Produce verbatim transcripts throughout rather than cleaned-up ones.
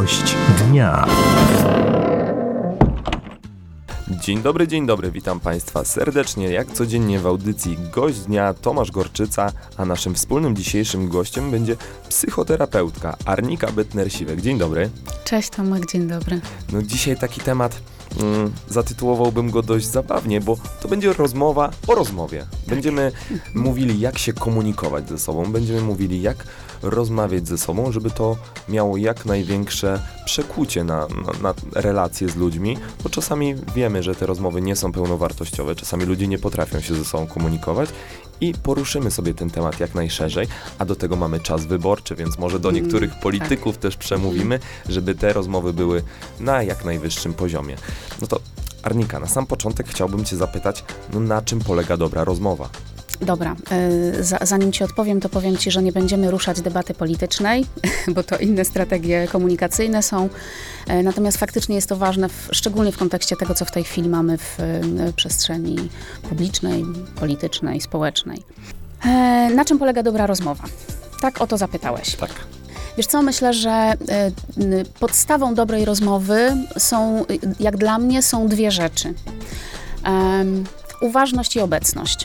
Gość dnia. Dzień dobry, dzień dobry, witam Państwa serdecznie, jak codziennie w audycji Gość Dnia Tomasz Gorczyca, a naszym wspólnym dzisiejszym gościem będzie psychoterapeutka Arnika Bettner-Siwek. Dzień dobry. Cześć Tomek, dzień dobry. No dzisiaj taki temat, mm, zatytułowałbym go dość zabawnie, bo to będzie rozmowa o rozmowie. Będziemy mówili, jak się komunikować ze sobą, będziemy mówili, jak rozmawiać ze sobą, żeby to miało jak największe przekucie na, na, na relacje z ludźmi, bo czasami wiemy, że te rozmowy nie są pełnowartościowe, czasami ludzie nie potrafią się ze sobą komunikować i poruszymy sobie ten temat jak najszerzej, a do tego mamy czas wyborczy, więc może do niektórych mm, polityków tak. też przemówimy, żeby te rozmowy były na jak najwyższym poziomie. No to Arnika, na sam początek chciałbym Cię zapytać, no na czym polega dobra rozmowa? Dobra, y, za, zanim Ci odpowiem, to powiem Ci, że nie będziemy ruszać debaty politycznej, bo to inne strategie komunikacyjne są. Y, natomiast faktycznie jest to ważne, w, szczególnie w kontekście tego, co w tej chwili mamy w y, przestrzeni publicznej, politycznej, społecznej. Y, na czym polega dobra rozmowa? Tak o to zapytałeś. Tak. Wiesz co, myślę, że y, y, podstawą dobrej rozmowy są, y, jak dla mnie, są dwie rzeczy. Y, uważność i obecność.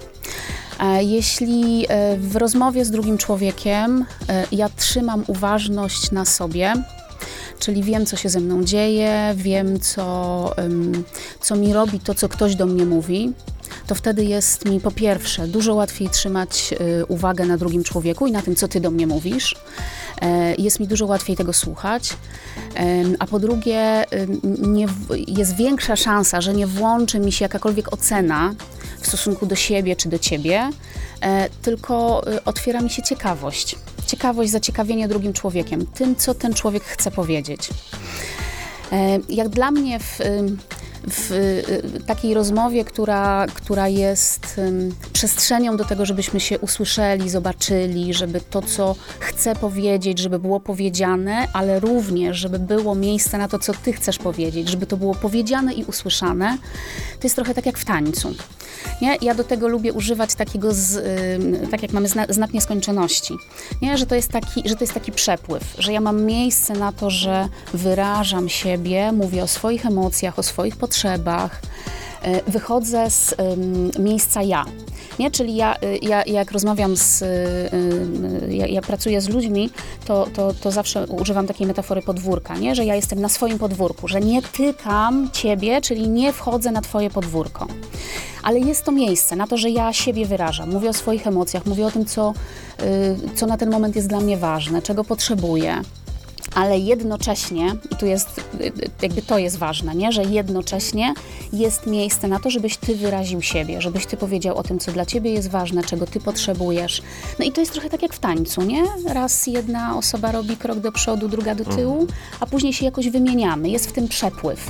Jeśli w rozmowie z drugim człowiekiem ja trzymam uważność na sobie, czyli wiem, co się ze mną dzieje, wiem, co, co mi robi to, co ktoś do mnie mówi, to wtedy jest mi po pierwsze dużo łatwiej trzymać uwagę na drugim człowieku i na tym, co ty do mnie mówisz. Jest mi dużo łatwiej tego słuchać, a po drugie nie, jest większa szansa, że nie włączy mi się jakakolwiek ocena w stosunku do siebie czy do ciebie, tylko otwiera mi się ciekawość. Ciekawość, zaciekawienie drugim człowiekiem, tym, co ten człowiek chce powiedzieć. Jak dla mnie w, w takiej rozmowie, która, która jest przestrzenią do tego, żebyśmy się usłyszeli, zobaczyli, żeby to, co chcę powiedzieć, żeby było powiedziane, ale również, żeby było miejsce na to, co ty chcesz powiedzieć, żeby to było powiedziane i usłyszane, to jest trochę tak jak w tańcu. Nie? Ja do tego lubię używać takiego, z, tak jak mamy zna, znak nieskończoności, nie? Że, to jest taki, że to jest taki przepływ, że ja mam miejsce na to, że wyrażam siebie, mówię o swoich emocjach, o swoich potrzebach, wychodzę z um, miejsca ja. Nie? Czyli ja, ja jak rozmawiam z, ja, ja pracuję z ludźmi, to, to, to zawsze używam takiej metafory podwórka, nie? Że ja jestem na swoim podwórku, że nie tykam ciebie, czyli nie wchodzę na twoje podwórko. Ale jest to miejsce na to, że ja siebie wyrażam, mówię o swoich emocjach, mówię o tym, co, co na ten moment jest dla mnie ważne, czego potrzebuję. Ale jednocześnie, i tu jest, jakby to jest ważne, nie? Że jednocześnie jest miejsce na to, żebyś ty wyraził siebie, żebyś ty powiedział o tym, co dla ciebie jest ważne, czego ty potrzebujesz. No i to jest trochę tak jak w tańcu, nie? Raz jedna osoba robi krok do przodu, druga do tyłu, a później się jakoś wymieniamy. Jest w tym przepływ.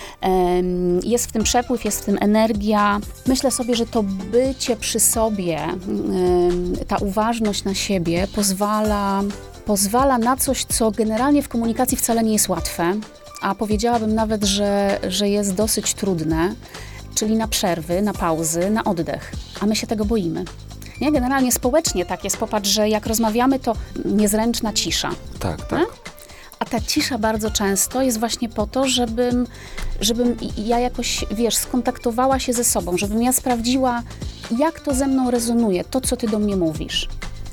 Jest w tym przepływ, jest w tym energia. Myślę sobie, że to bycie przy sobie, ta uważność na siebie pozwala... pozwala na coś, co generalnie w komunikacji wcale nie jest łatwe, a powiedziałabym nawet, że, że jest dosyć trudne, czyli na przerwy, na pauzy, na oddech, a my się tego boimy. Nie? Generalnie społecznie tak jest, popatrz, że jak rozmawiamy, to niezręczna cisza. Tak, tak. Nie? A ta cisza bardzo często jest właśnie po to, żebym, żebym ja jakoś, wiesz, skontaktowała się ze sobą, żebym ja sprawdziła, jak to ze mną rezonuje, to, co ty do mnie mówisz.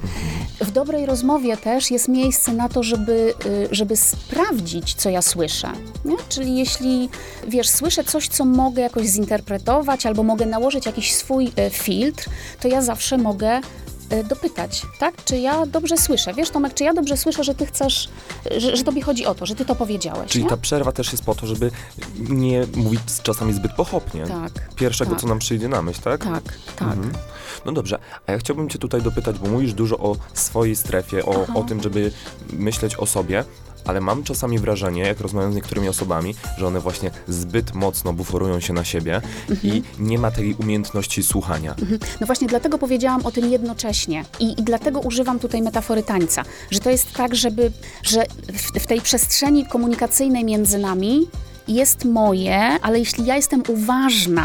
W dobrej rozmowie też jest miejsce na to, żeby, żeby sprawdzić, co ja słyszę. Nie? Czyli jeśli, wiesz, słyszę coś, co mogę jakoś zinterpretować albo mogę nałożyć jakiś swój filtr, to ja zawsze mogę dopytać, tak? Czy ja dobrze słyszę? Wiesz, Tomek, czy ja dobrze słyszę, że ty chcesz, że, że tobie chodzi o to, że ty to powiedziałeś, Czyli nie? ta przerwa też jest po to, żeby nie mówić czasami zbyt pochopnie. Tak. Pierwszego, tak. co nam przyjdzie na myśl, tak? Tak, tak. Mhm. No dobrze, a ja chciałbym cię tutaj dopytać, bo mówisz dużo o swojej strefie, o, o tym, żeby myśleć o sobie, ale mam czasami wrażenie, jak rozmawiam z niektórymi osobami, że one właśnie zbyt mocno buforują się na siebie mhm. i nie ma tej umiejętności słuchania. Mhm. No właśnie dlatego powiedziałam o tym jednocześnie I, i dlatego używam tutaj metafory tańca, że to jest tak, żeby, że w, w tej przestrzeni komunikacyjnej między nami jest moje, ale jeśli ja jestem uważna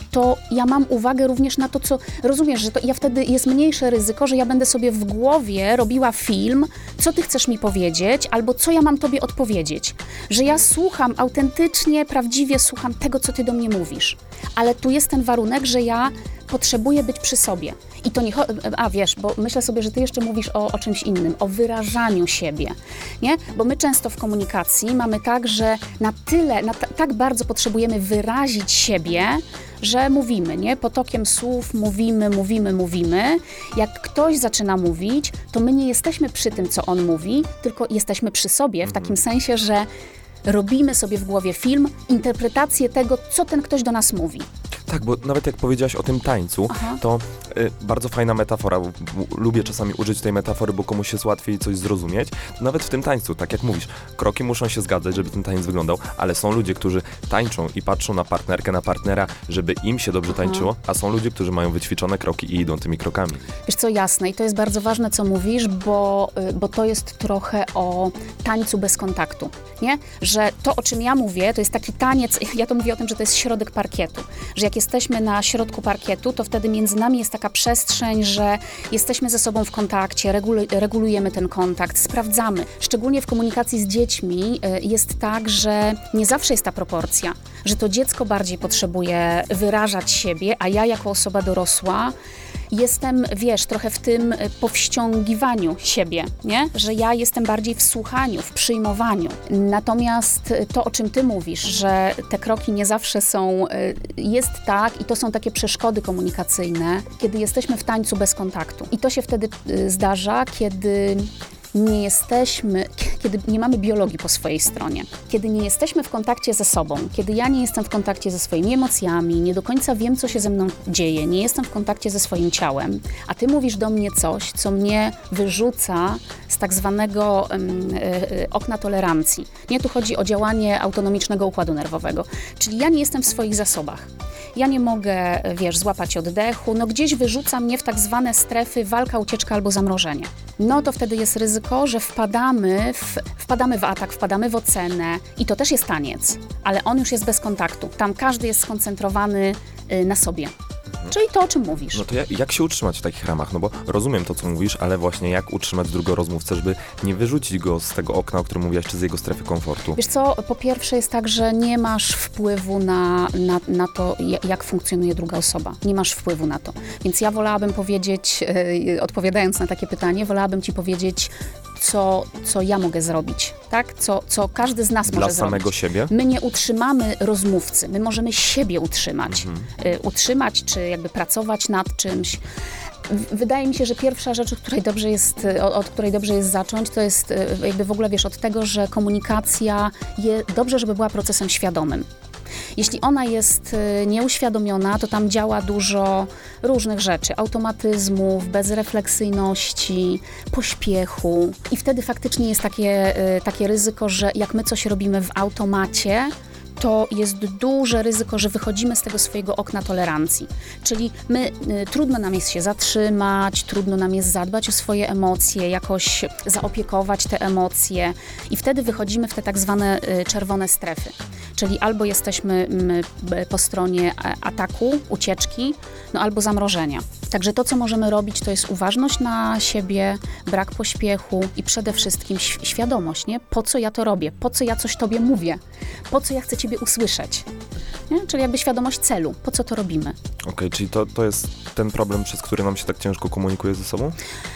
to ja mam uwagę również na to, co rozumiesz, że to ja wtedy jest mniejsze ryzyko, że ja będę sobie w głowie robiła film, co ty chcesz mi powiedzieć, albo co ja mam tobie odpowiedzieć. Że ja słucham autentycznie, prawdziwie słucham tego, co ty do mnie mówisz. Ale tu jest ten warunek, że ja potrzebuję być przy sobie. I to nie chodzi, a wiesz, bo myślę sobie, że ty jeszcze mówisz o, o czymś innym, o wyrażaniu siebie, nie? Bo my często w komunikacji mamy tak, że na tyle, na t- tak bardzo potrzebujemy wyrazić siebie, że mówimy, nie? Potokiem słów mówimy, mówimy, mówimy. Jak ktoś zaczyna mówić, to my nie jesteśmy przy tym, co on mówi, tylko jesteśmy przy sobie w takim sensie, że robimy sobie w głowie film, interpretację tego, co ten ktoś do nas mówi. Tak, bo nawet jak powiedziałaś o tym tańcu, Aha. to y, bardzo fajna metafora. b- Lubię czasami użyć tej metafory, bo komuś jest łatwiej coś zrozumieć. To nawet w tym tańcu, tak jak mówisz, kroki muszą się zgadzać, żeby ten taniec wyglądał, ale są ludzie, którzy tańczą i patrzą na partnerkę, na partnera, żeby im się dobrze tańczyło, a są ludzie, którzy mają wyćwiczone kroki i idą tymi krokami. Wiesz co, jasne i to jest bardzo ważne, co mówisz, bo, y, bo to jest trochę o tańcu bez kontaktu, nie? Że to, o czym ja mówię, to jest taki taniec, ja to mówię o tym, że to jest środek parkietu, że jak jesteśmy na środku parkietu, to wtedy między nami jest taka przestrzeń, że jesteśmy ze sobą w kontakcie, regulu- regulujemy ten kontakt, sprawdzamy. Szczególnie w komunikacji z dziećmi y, jest tak, że nie zawsze jest ta proporcja, że to dziecko bardziej potrzebuje wyrażać siebie, a ja jako osoba dorosła jestem, wiesz, trochę w tym y, powściągiwaniu siebie, nie? Że ja jestem bardziej w słuchaniu, w przyjmowaniu. Natomiast y, to, o czym ty mówisz, że te kroki nie zawsze są, y, jest tak i to są takie przeszkody komunikacyjne, kiedy jesteśmy w tańcu bez kontaktu. I to się wtedy y, zdarza, kiedy nie jesteśmy, kiedy nie mamy biologii po swojej stronie, kiedy nie jesteśmy w kontakcie ze sobą, kiedy ja nie jestem w kontakcie ze swoimi emocjami, nie do końca wiem, co się ze mną dzieje, nie jestem w kontakcie ze swoim ciałem, a ty mówisz do mnie coś, co mnie wyrzuca z tak zwanego um, y, y, okna tolerancji. Nie, tu chodzi o działanie autonomicznego układu nerwowego, czyli ja nie jestem w swoich zasobach. Ja nie mogę, wiesz, złapać oddechu, no gdzieś wyrzuca mnie w tak zwane strefy walka, ucieczka albo zamrożenie. No to wtedy jest ryzyko, że wpadamy w, wpadamy w atak, wpadamy w ocenę i to też jest taniec, ale on już jest bez kontaktu. Tam każdy jest skoncentrowany y, na sobie. Czyli to, o czym mówisz. No to ja, jak się utrzymać w takich ramach? No bo rozumiem to, co mówisz, ale właśnie jak utrzymać drugiego rozmówcę, żeby nie wyrzucić go z tego okna, o którym mówiłaś, czy z jego strefy komfortu? Wiesz co, po pierwsze jest tak, że nie masz wpływu na, na, na to, jak funkcjonuje druga osoba. Nie masz wpływu na to. Więc ja wolałabym powiedzieć, yy, odpowiadając na takie pytanie, wolałabym ci powiedzieć, co, co ja mogę zrobić, tak? Co, co każdy z nas Dla może samego zrobić. siebie? My nie utrzymamy rozmówcy, my możemy siebie utrzymać. Mhm. Y, utrzymać, czy jakby pracować nad czymś. W- Wydaje mi się, że pierwsza rzecz, od której dobrze jest, y, od, od której dobrze jest zacząć, to jest y, jakby w ogóle, wiesz, od tego, że komunikacja je, dobrze, żeby była procesem świadomym. Jeśli ona jest y, nieuświadomiona, to tam działa dużo różnych rzeczy, automatyzmów, bezrefleksyjności, pośpiechu i wtedy faktycznie jest takie, y, takie ryzyko, że jak my coś robimy w automacie, to jest duże ryzyko, że wychodzimy z tego swojego okna tolerancji. Czyli my, y, trudno nam jest się zatrzymać, trudno nam jest zadbać o swoje emocje, jakoś zaopiekować te emocje i wtedy wychodzimy w te tak zwane y, czerwone strefy. Czyli albo jesteśmy mm, b- po stronie a- ataku, ucieczki, no albo zamrożenia. Także to, co możemy robić, to jest uważność na siebie, brak pośpiechu i przede wszystkim ś- świadomość, nie? Po co ja to robię? Po co ja coś tobie mówię? Po co ja chcę ciebie usłyszeć? Nie? Czyli jakby świadomość celu. Po co to robimy? Okej, czyli to, to jest ten problem, przez który nam się tak ciężko komunikuje ze sobą?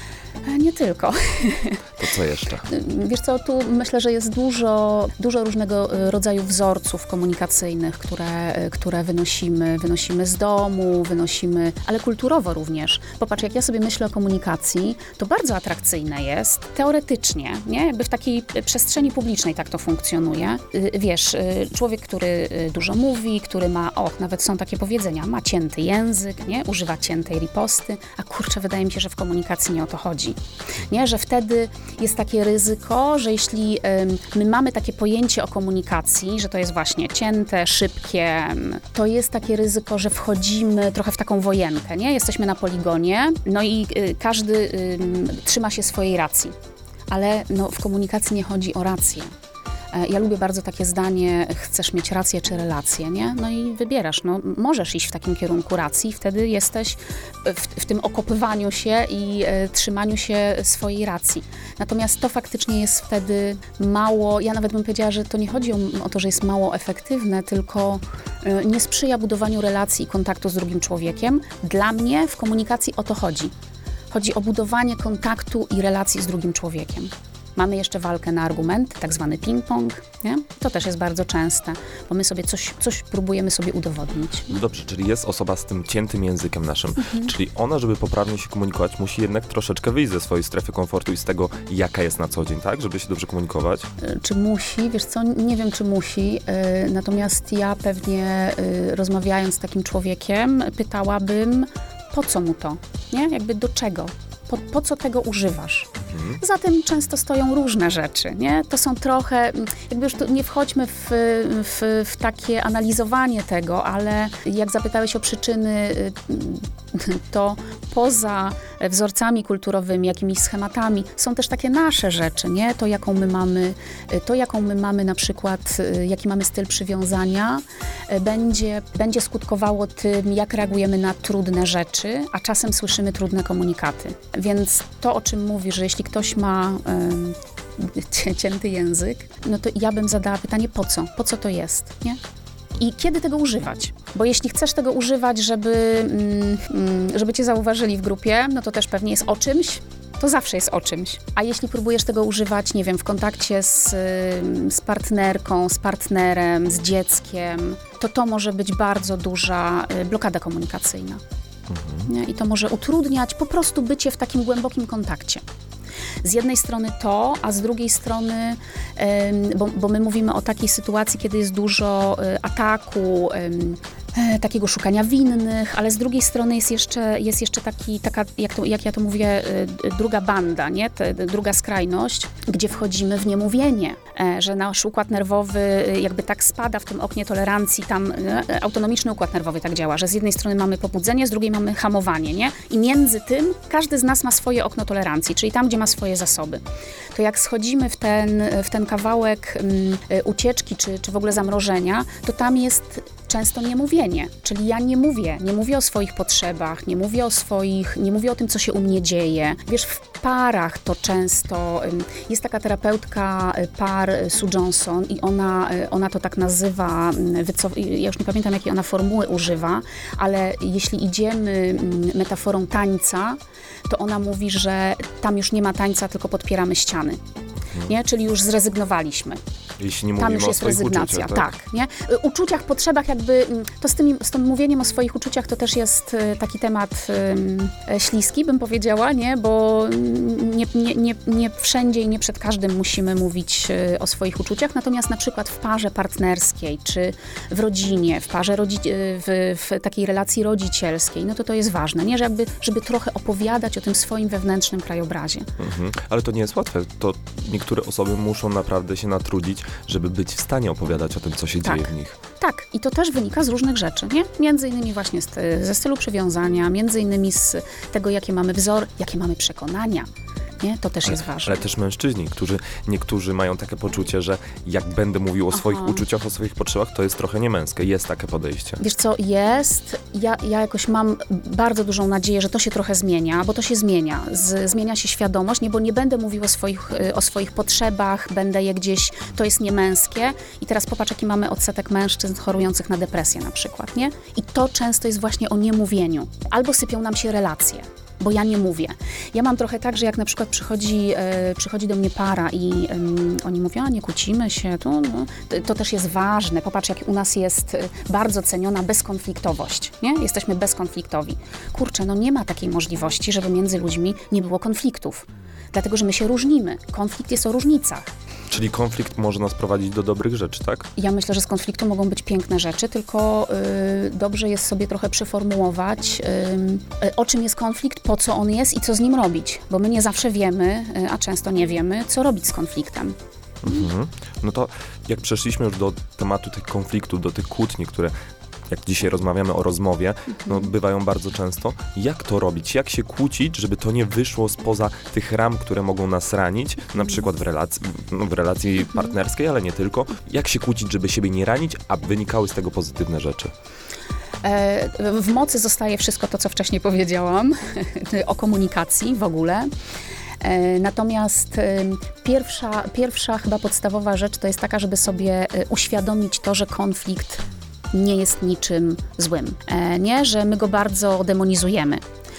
E, Nie tylko. To co jeszcze? Wiesz co, tu myślę, że jest dużo, dużo różnego e, rodzaju wzorców komunikacyjnych, które, e, które wynosimy, wynosimy z domu, wynosimy, ale kulturowo również. Popatrz, jak ja sobie myślę o komunikacji, to bardzo atrakcyjne jest, teoretycznie, nie? Jakby w takiej przestrzeni publicznej tak to funkcjonuje. Y, Wiesz, y, człowiek, który y, dużo mówi, który ma, och, nawet są takie powiedzenia, ma cięty język, nie? Używa ciętej riposty, a kurczę, wydaje mi się, że w komunikacji nie o to chodzi. Nie? Że wtedy jest takie ryzyko, że jeśli ym, my mamy takie pojęcie o komunikacji, że to jest właśnie cięte, szybkie, ym, to jest takie ryzyko, że wchodzimy trochę w taką wojenkę, nie? Jesteśmy na poligonie, no i y, każdy ym, trzyma się swojej racji. Ale no, w komunikacji nie chodzi o rację. E, Ja lubię bardzo takie zdanie, chcesz mieć rację czy relację, nie? No i wybierasz, no możesz iść w takim kierunku racji, wtedy jesteś w, w tym okopywaniu się i e, trzymaniu się swojej racji. Natomiast to faktycznie jest wtedy mało, ja nawet bym powiedziała, że to nie chodzi o, o to, że jest mało efektywne, tylko e, nie sprzyja budowaniu relacji i kontaktu z drugim człowiekiem. Dla mnie w komunikacji o to chodzi. Chodzi o budowanie kontaktu i relacji z drugim człowiekiem. Mamy jeszcze walkę na argumenty, tak zwany ping-pong, nie? To też jest bardzo częste, bo my sobie coś, coś próbujemy sobie udowodnić. Dobrze, czyli jest osoba z tym ciętym językiem naszym, czyli ona, żeby poprawnie się komunikować, musi jednak troszeczkę wyjść ze swojej strefy komfortu i z tego, jaka jest na co dzień, tak? Żeby się dobrze komunikować. Y, Czy musi? Wiesz co, nie wiem, czy musi, y, natomiast ja pewnie y, rozmawiając z takim człowiekiem, pytałabym, po co mu to, nie? Jakby do czego? Po, po co tego używasz? Za tym często stoją różne rzeczy, nie? To są trochę, jakby już tu nie wchodźmy w, w, w takie analizowanie tego, ale jak zapytałeś o przyczyny, to poza wzorcami kulturowymi, jakimiś schematami, są też takie nasze rzeczy, nie? To, jaką my mamy, to, jaką my mamy na przykład, jaki mamy styl przywiązania, będzie, będzie skutkowało tym, jak reagujemy na trudne rzeczy, a czasem słyszymy trudne komunikaty. Więc to, o czym mówisz, że jeśli ktoś ma y, cięty język, no to ja bym zadała pytanie, po co? Po co to jest, nie? I kiedy tego używać? Bo jeśli chcesz tego używać, żeby, mm, żeby cię zauważyli w grupie, no to też pewnie jest o czymś, to zawsze jest o czymś. A jeśli próbujesz tego używać, nie wiem, w kontakcie z, z partnerką, z partnerem, z dzieckiem, to to może być bardzo duża blokada komunikacyjna. Mhm. Nie? I to może utrudniać po prostu bycie w takim głębokim kontakcie. Z jednej strony to, a z drugiej strony, bo, bo my mówimy o takiej sytuacji, kiedy jest dużo ataku, takiego szukania winnych, ale z drugiej strony jest jeszcze, jest jeszcze taki, taka, jak, to, jak ja to mówię, druga banda, nie? Te, druga skrajność, gdzie wchodzimy w niemówienie, że nasz układ nerwowy jakby tak spada w tym oknie tolerancji, tam autonomiczny układ nerwowy tak działa, że z jednej strony mamy pobudzenie, z drugiej mamy hamowanie, nie? I między tym każdy z nas ma swoje okno tolerancji, czyli tam, gdzie ma swoje zasoby. To jak schodzimy w ten, w ten kawałek um, ucieczki, czy, czy w ogóle zamrożenia, to tam jest często niemówienie, czyli ja nie mówię, nie mówię o swoich potrzebach, nie mówię o swoich, nie mówię o tym, co się u mnie dzieje. Wiesz, w parach to często, jest taka terapeutka par Sue Johnson i ona, ona to tak nazywa, ja już nie pamiętam, jakiej ona formuły używa, ale jeśli idziemy metaforą tańca, to ona mówi, że tam już nie ma tańca, tylko podpieramy ściany. Nie? Czyli już zrezygnowaliśmy. Jeśli nie Tam mówimy już jest o swoich rezygnacja, uczuciach, tak? tak, nie? Uczuciach, potrzebach jakby, to z tym, z tym mówieniem o swoich uczuciach to też jest taki temat um, śliski, bym powiedziała, nie? Bo nie, nie, nie, nie wszędzie i nie przed każdym musimy mówić o swoich uczuciach, natomiast na przykład w parze partnerskiej, czy w rodzinie, w parze, rodzi- w, w takiej relacji rodzicielskiej, no to to jest ważne, nie? Że jakby, żeby trochę opowiadać o tym swoim wewnętrznym krajobrazie. Mhm. Ale to nie jest łatwe, to niektóre osoby muszą naprawdę się natrudzić, żeby być w stanie opowiadać o tym, co się Tak. dzieje w nich. Tak, i to też wynika z różnych rzeczy, nie? Między innymi właśnie z, ze stylu przywiązania, między innymi z tego, jakie mamy wzor, jakie mamy przekonania, nie? To też ale, jest ważne. Ale też mężczyźni, którzy, niektórzy mają takie poczucie, że jak będę mówił o swoich Aha. uczuciach, o swoich potrzebach, to jest trochę niemęskie. Jest takie podejście. Wiesz co, jest. Ja, ja jakoś mam bardzo dużą nadzieję, że to się trochę zmienia, bo to się zmienia. Z, zmienia się świadomość, nie, bo nie będę mówił o swoich, o swoich potrzebach, będę je gdzieś, to jest niemęskie. I teraz popatrz, jaki mamy odsetek mężczyzn chorujących na depresję na przykład, nie? I to często jest właśnie o niemówieniu. Albo sypią nam się relacje, bo ja nie mówię. Ja mam trochę tak, że jak na przykład przychodzi, e, przychodzi do mnie para i e, oni mówią, a nie kłócimy się, to, no, to, to też jest ważne. Popatrz, jak u nas jest bardzo ceniona bezkonfliktowość, nie? Jesteśmy bezkonfliktowi. Kurczę, no nie ma takiej możliwości, żeby między ludźmi nie było konfliktów. Dlatego, że my się różnimy. Konflikt jest o różnicach. Czyli konflikt może nas prowadzić do dobrych rzeczy, tak? Ja myślę, że z konfliktu mogą być piękne rzeczy, tylko y, dobrze jest sobie trochę przeformułować, y, y, o czym jest konflikt, po co on jest i co z nim robić. Bo my nie zawsze wiemy, y, a często nie wiemy, co robić z konfliktem. Mhm. No to jak przeszliśmy już do tematu tych konfliktów, do tych kłótni, które jak dzisiaj rozmawiamy o rozmowie, no bywają bardzo często, jak to robić, jak się kłócić, żeby to nie wyszło spoza tych ram, które mogą nas ranić, na przykład w relacji, no w relacji partnerskiej, ale nie tylko. Jak się kłócić, żeby siebie nie ranić, a wynikały z tego pozytywne rzeczy? W mocy zostaje wszystko to, co wcześniej powiedziałam o komunikacji w ogóle. Natomiast pierwsza, pierwsza chyba podstawowa rzecz to jest taka, żeby sobie uświadomić to, że konflikt nie jest niczym złym, nie? Że my go bardzo demonizujemy,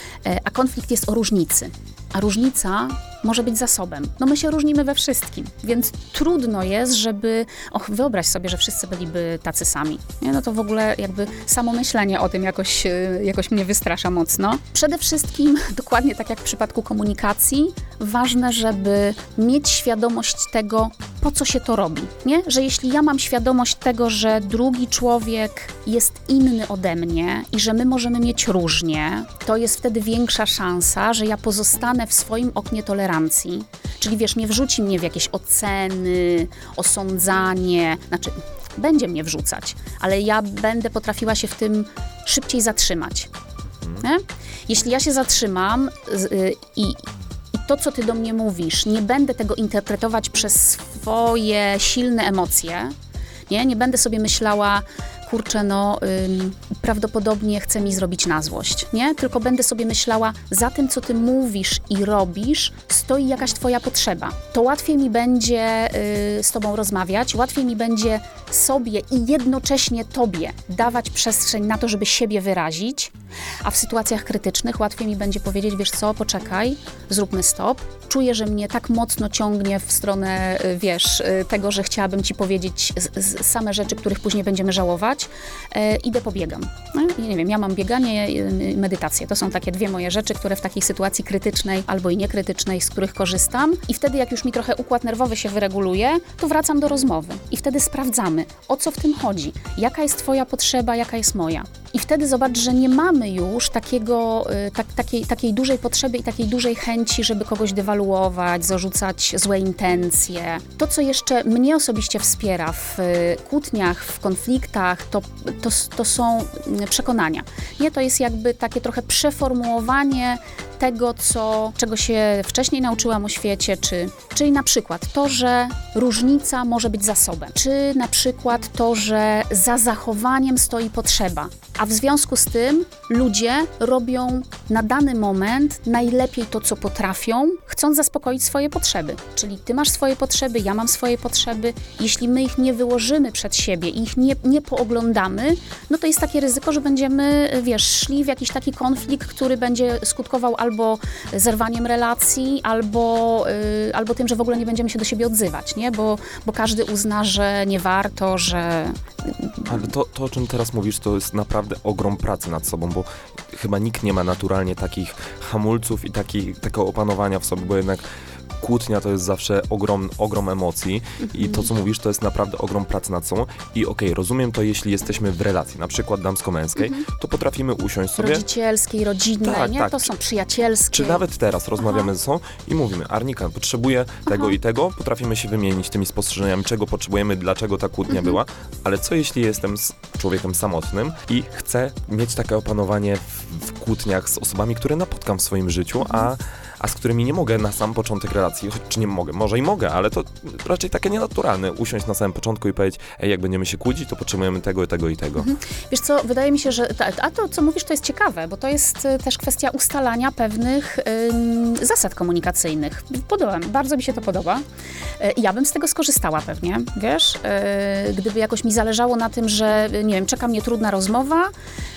a konflikt jest o różnicy, a różnica może być zasobem. No my się różnimy we wszystkim, więc trudno jest, żeby... Och, wyobraź sobie, że wszyscy byliby tacy sami. Nie? No to w ogóle jakby samo myślenie o tym jakoś, jakoś mnie wystrasza mocno. Przede wszystkim, dokładnie tak jak w przypadku komunikacji, ważne, żeby mieć świadomość tego, po co się to robi. Nie? Że jeśli ja mam świadomość tego, że drugi człowiek jest inny ode mnie i że my możemy mieć różnie, to jest wtedy większa szansa, że ja pozostanę w swoim oknie tolerancji. Czyli wiesz, nie wrzuci mnie w jakieś oceny, osądzanie, znaczy będzie mnie wrzucać, ale ja będę potrafiła się w tym szybciej zatrzymać. Nie? Jeśli ja się zatrzymam yy, i, i to, co ty do mnie mówisz, nie będę tego interpretować przez swoje silne emocje, nie, nie będę sobie myślała, kurczę, no ym, prawdopodobnie chce mi zrobić na złość, nie? Tylko będę sobie myślała, za tym, co ty mówisz i robisz, stoi jakaś twoja potrzeba. To łatwiej mi będzie y, z tobą rozmawiać, łatwiej mi będzie sobie i jednocześnie tobie dawać przestrzeń na to, żeby siebie wyrazić, a w sytuacjach krytycznych łatwiej mi będzie powiedzieć, wiesz co, poczekaj, zróbmy stop. Czuję, że mnie tak mocno ciągnie w stronę, y, wiesz, y, tego, że chciałabym ci powiedzieć z, z, same rzeczy, których później będziemy żałować. E, idę pobiegam. No, nie wiem, ja mam bieganie, e, medytację. To są takie dwie moje rzeczy, które w takiej sytuacji krytycznej albo i niekrytycznej, z których korzystam. I wtedy, jak już mi trochę układ nerwowy się wyreguluje, to wracam do rozmowy. I wtedy sprawdzamy, o co w tym chodzi. Jaka jest twoja potrzeba, jaka jest moja. I wtedy zobacz, że nie mamy już takiego, tak, takiej, takiej dużej potrzeby i takiej dużej chęci, żeby kogoś dewaluować, zarzucać złe intencje. To, co jeszcze mnie osobiście wspiera w kłótniach, w konfliktach, to, to, to są przekonania. Nie, to jest jakby takie trochę przeformułowanie tego, co, czego się wcześniej nauczyłam o świecie, czy, czyli na przykład to, że różnica może być zasobem, czy na przykład to, że za zachowaniem stoi potrzeba, a w związku z tym ludzie robią na dany moment najlepiej to, co potrafią, chcąc zaspokoić swoje potrzeby. Czyli ty masz swoje potrzeby, ja mam swoje potrzeby. Jeśli my ich nie wyłożymy przed siebie i ich nie, nie pooglądamy, no to jest takie ryzyko, że będziemy, wiesz, szli w jakiś taki konflikt, który będzie skutkował albo zerwaniem relacji, albo, yy, albo tym, że w ogóle nie będziemy się do siebie odzywać, nie? Bo, bo każdy uzna, że nie warto, że... Ale to, to, o czym teraz mówisz, to jest naprawdę ogrom pracy nad sobą, bo chyba nikt nie ma naturalnie takich hamulców i taki, takiego opanowania w sobie, bo jednak kłótnia to jest zawsze ogrom, ogrom emocji i to, co mówisz, to jest naprawdę ogrom pracy nad sobą. I okej, okay, rozumiem to, jeśli jesteśmy w relacji, na przykład damsko-męskiej, mm-hmm. to potrafimy usiąść sobie... Rodzicielskiej, rodzinnej, tak, nie? Tak. To są przyjacielskie. Czy nawet teraz rozmawiamy Aha. ze sobą i mówimy, Arnika, potrzebuję tego Aha. i tego, potrafimy się wymienić tymi spostrzeżeniami, czego potrzebujemy, dlaczego ta kłótnia mm-hmm. była, ale co jeśli jestem z człowiekiem samotnym i chcę mieć takie opanowanie w, w kłótniach z osobami, które napotkam w swoim życiu, mm-hmm. a a z którymi nie mogę na sam początek relacji, choć czy nie mogę, może i mogę, ale to raczej takie nienaturalne, usiąść na samym początku i powiedzieć, ej, jak będziemy się kłócić, to potrzebujemy tego, tego i tego. Mhm. Wiesz co, wydaje mi się, że, ta, a to, co mówisz, to jest ciekawe, bo to jest też kwestia ustalania pewnych ym, zasad komunikacyjnych. Podoba, bardzo mi się to podoba. I ja bym z tego skorzystała pewnie, wiesz, yy, gdyby jakoś mi zależało na tym, że, nie wiem, czeka mnie trudna rozmowa,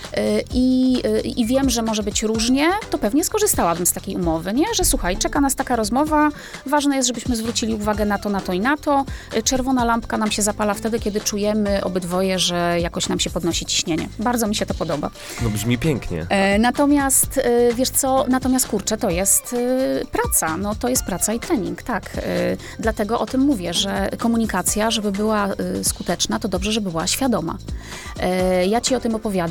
I, i wiem, że może być różnie, to pewnie skorzystałabym z takiej umowy, nie? Że słuchaj, czeka nas taka rozmowa, ważne jest, żebyśmy zwrócili uwagę na to, na to i na to. Czerwona lampka nam się zapala wtedy, kiedy czujemy obydwoje, że jakoś nam się podnosi ciśnienie. Bardzo mi się to podoba. No brzmi pięknie. E, natomiast, e, wiesz co, natomiast kurczę, to jest e, praca, no to jest praca i trening, tak. E, dlatego o tym mówię, że komunikacja, żeby była e, skuteczna, to dobrze, żeby była świadoma. E, ja ci o tym opowiadam, ale to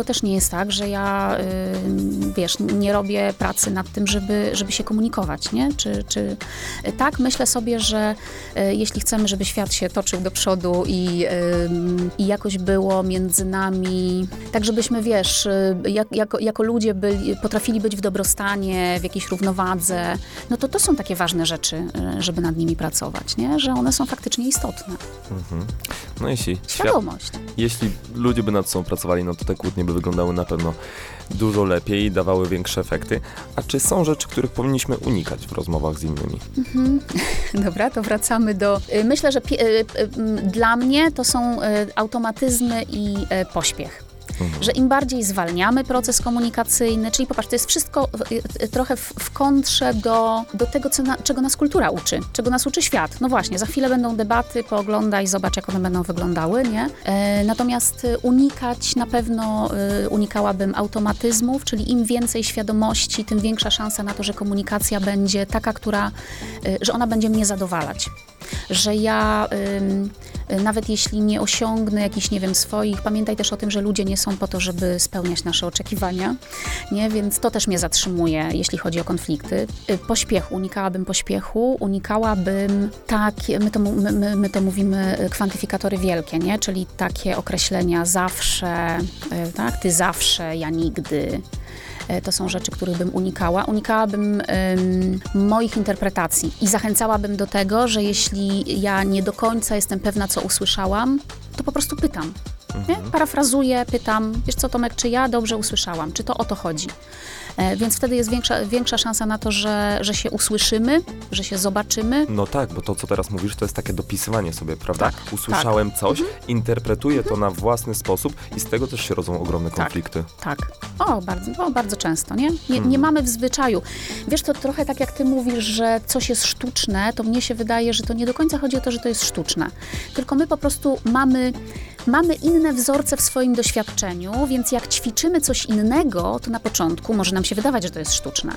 też nie jest tak, że ja, y, wiesz, nie robię pracy nad tym, żeby, żeby się komunikować, nie? Czy, czy tak, myślę sobie, że y, jeśli chcemy, żeby świat się toczył do przodu i, y, i jakoś było między nami, tak żebyśmy, wiesz, y, jak, jako, jako ludzie byli, potrafili być w dobrostanie, w jakiejś równowadze, no to to są takie ważne rzeczy, y, żeby nad nimi pracować, nie? Że one są faktycznie istotne. Mhm. No jeśli świat, Świadomość. jeśli ludzie by nad sobą pracowali, no to te kłótnie by wyglądały na pewno dużo lepiej i dawały większe efekty. A czy są rzeczy, których powinniśmy unikać w rozmowach z innymi? Mhm. Dobra, to wracamy do... y, Myślę, że pie- y, y, y, dla mnie to są y, automatyzmy i y, pośpiech. Mhm. Że im bardziej zwalniamy proces komunikacyjny, czyli popatrz, to jest wszystko y, y, trochę w, w kontrze do, do tego, co na, czego nas kultura uczy, czego nas uczy świat. No właśnie, za chwilę będą debaty, pooglądaj, zobacz, jak one będą wyglądały, nie? E, natomiast y, unikać, na pewno y, unikałabym automatyzmów, czyli im więcej świadomości, tym większa szansa na to, że komunikacja będzie taka, która, y, że ona będzie mnie zadowalać. Że ja ym, y, nawet jeśli nie osiągnę jakichś, nie wiem, swoich, pamiętaj też o tym, że ludzie nie są po to, żeby spełniać nasze oczekiwania, nie? Więc to też mnie zatrzymuje, jeśli chodzi o konflikty. Y, Pośpiechu, unikałabym pośpiechu, unikałabym tak, my to, mu- my, my, my to mówimy y, kwantyfikatory wielkie, nie? Czyli takie określenia zawsze, y, tak? Ty zawsze, ja nigdy. E, To są rzeczy, których bym unikała. Unikałabym ym, moich interpretacji i zachęcałabym do tego, że jeśli ja nie do końca jestem pewna, co usłyszałam, to po prostu pytam. Nie? Parafrazuję, pytam, wiesz co, Tomek, czy ja dobrze usłyszałam? Czy to o to chodzi? E, więc wtedy jest większa, większa szansa na to, że, że się usłyszymy, że się zobaczymy. No tak, bo to, co teraz mówisz, to jest takie dopisywanie sobie, prawda? Tak, Usłyszałem coś, interpretuję to na własny sposób i z tego też się rodzą ogromne konflikty. Tak. O, bardzo, o, bardzo często, nie? Nie, nie mamy w zwyczaju. Wiesz, to trochę tak jak ty mówisz, że coś jest sztuczne, to mnie się wydaje, że to nie do końca chodzi o to, że to jest sztuczne. Tylko my po prostu mamy, mamy inne wzorce w swoim doświadczeniu, więc jak ćwiczymy coś innego, to na początku może nam się wydawać, że to jest sztuczne.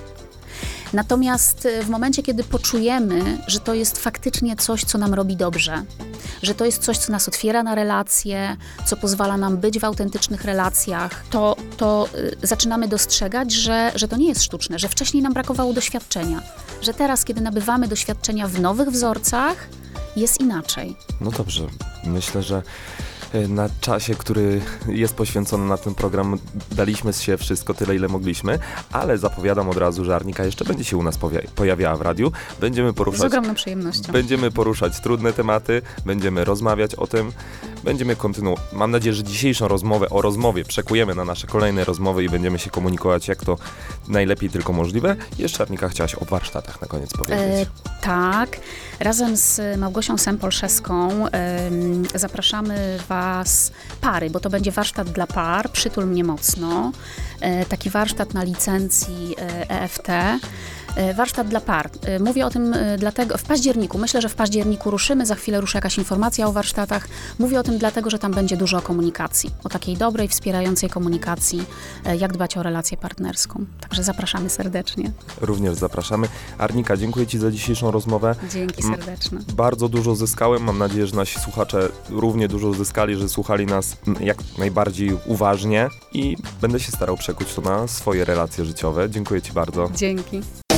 Natomiast w momencie, kiedy poczujemy, że to jest faktycznie coś, co nam robi dobrze, że to jest coś, co nas otwiera na relacje, co pozwala nam być w autentycznych relacjach, to, to y, zaczynamy dostrzegać, że, że to nie jest sztuczne, że wcześniej nam brakowało doświadczenia, że teraz, kiedy nabywamy doświadczenia w nowych wzorcach, jest inaczej. No dobrze, myślę, że e, na czasie, który jest poświęcony na ten program, daliśmy z siebie wszystko, tyle ile mogliśmy, ale zapowiadam od razu, że Arnika jeszcze będzie się u nas powia- pojawiała w radiu. Będziemy Z poruszać, ogromną przyjemnością. będziemy poruszać trudne tematy, będziemy rozmawiać o tym, będziemy kontynuować. Mam nadzieję, że dzisiejszą rozmowę o rozmowie przekujemy na nasze kolejne rozmowy i będziemy się komunikować jak to najlepiej tylko możliwe. Jeszcze Arnika chciałaś o warsztatach na koniec powiedzieć. E, tak. Razem z Małgosią Sempolszewską em, zapraszamy Was pary, bo to będzie warsztat dla par, Przytul mnie mocno. E, taki warsztat na licencji e, E F T. E, Warsztat dla par. E, Mówię o tym e, dlatego, w październiku, myślę, że w październiku ruszymy, za chwilę ruszy jakaś informacja o warsztatach. Mówię o tym dlatego, że tam będzie dużo o komunikacji, o takiej dobrej, wspierającej komunikacji, e, jak dbać o relację partnerską. Także zapraszamy serdecznie. Również zapraszamy. Arnika, dziękuję Ci za dzisiejszą rozmowę. Dzięki serdeczne. Bardzo dużo zyskałem. Mam nadzieję, że nasi słuchacze równie dużo zyskali, że słuchali nas jak najbardziej uważnie i będę się starał przekuć to na swoje relacje życiowe. Dziękuję Ci bardzo. Dzięki.